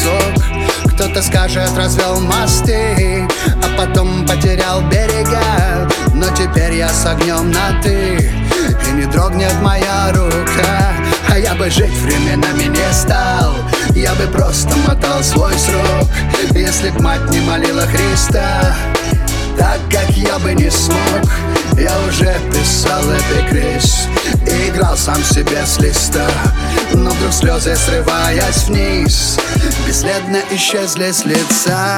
песок. Кто-то скажет, развел мосты, а потом потерял берега. Но теперь я с огнем на «ты», и не дрогнет моя рука. А я бы жить временами не стал, я бы просто мотал свой срок, если б мать не молила Христа. Так как я бы не смог, я уже писал эпикриз и играл сам себе с листа. Но вдруг слезы, срываясь вниз, бесследно исчезли с лица.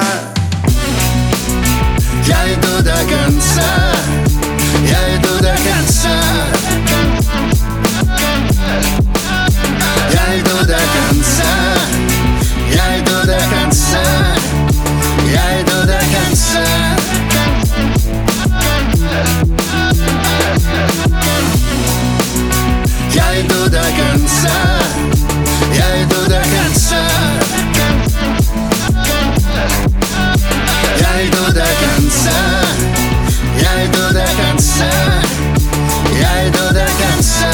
Я иду до конца, я иду до конца, я иду до конца, я иду до конца, я иду до конца. Я иду до конца, я иду до конца, я иду до конца, я иду до конца, я иду до конца.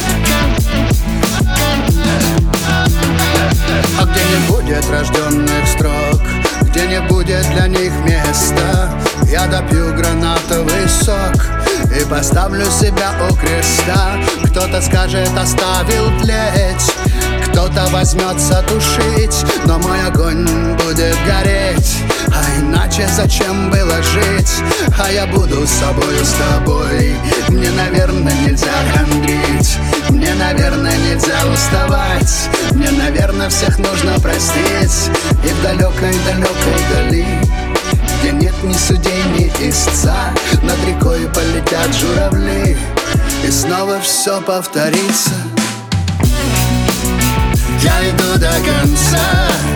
А где не будет рожденных строк, где не будет для них места, я допью гранатовый сок и поставлю себя у креста. Кто-то скажет, оставил тлеть, кто-то возьмется тушить, но мой огонь будет гореть. А иначе зачем было жить? А я буду с собою, с тобой. Мне, наверное, нельзя хандрить, мне, наверное, нельзя уставать, мне, наверное, всех нужно простить. И в далекой-далекой дали, где нет ни судей, ни истца, над рекой полетят журавли, и снова все повторится. Я иду до конца,